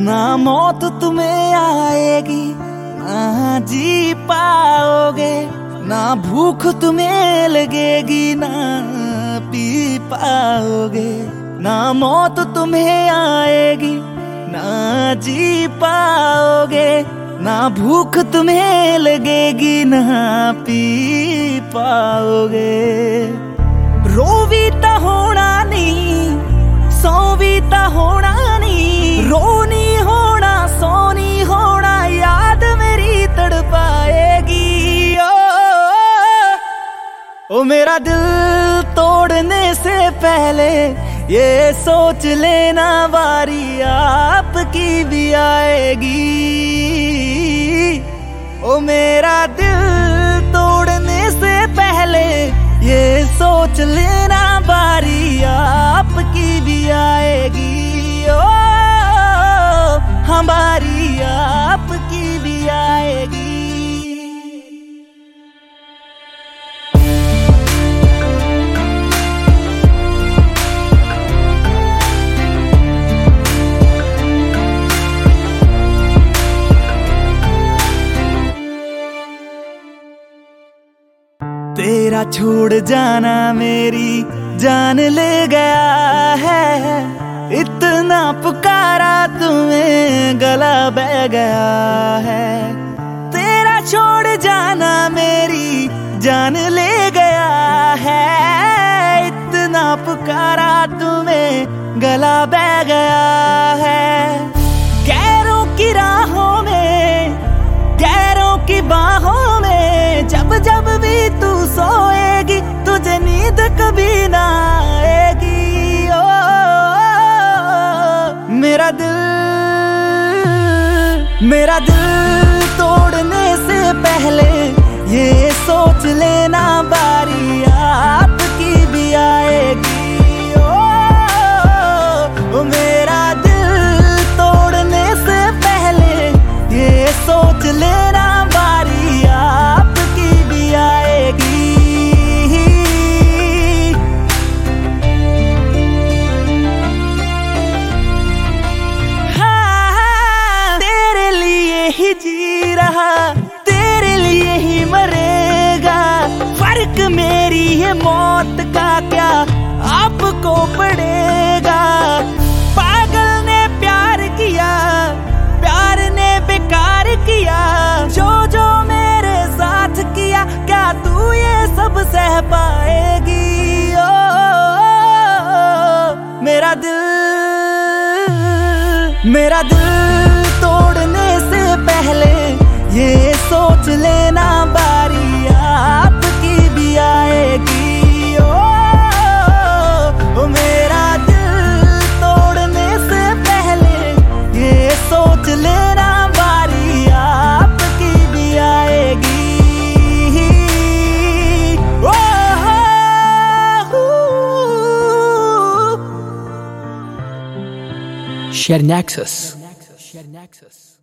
ना मौत तुम्हें आएगी, ना जी पाओगे, ना भूख तुम्हें लगेगी, ना पी पाओगे। ना मौत तुम्हें आएगी, ना जी पाओगे, ना भूख तुम्हें लगेगी, ना पी पाओगे। रोवी ता होना नहीं, सोवी ता होना नहीं, रोनी होना सोनी होना, याद मेरी तड़पाएगी। ओ मेरा दिल तोड़ने से पहले ये सोच लेना, बारी आपकी भी आएगी। ओ मेरा दिल तोड़ने से पहले ये सोच लेना, बारी आपकी भी आएगी। ओ हमारी आपकी भी आएगी। तेरा छोड़ जाना मेरी जान ले गया है, इतना पुकारा तुम्हें गला बह गया है। तेरा छोड़ जाना मेरी जान ले गया है, इतना पुकारा तुम्हें गला बह गया है। गैरों की राहों में, गैरों की बाहों में, जब जब भी तू सोएगी तुझे नींद कभी ना आएगी। ओ मेरा दिल तोड़ने से पहले ये सोच लेना, बारी आपकी भी आएगी। ओ मेरा दिल तोड़ने से पहले ये सोच लेना, बारी आपकी भी आएगी। हाँ, तेरे लिए ही जी रहा, तेरे लिए ही मरेगा। फर्क मेरी है मौत का क्या आपको पड़ेगा। पागल ने प्यार किया, प्यार ने बेकार किया, जो जो मेरे साथ किया, क्या तू ये सब सह पाएगी। ओ मेरा दिल तोड़ने से पहले ये सोच लेना, बारी आपकी भी आएगी। ओ मेरा दिल तोड़ने से पहले ये सोच लेना, बारी आपकी भी आएगी। Share Nexus.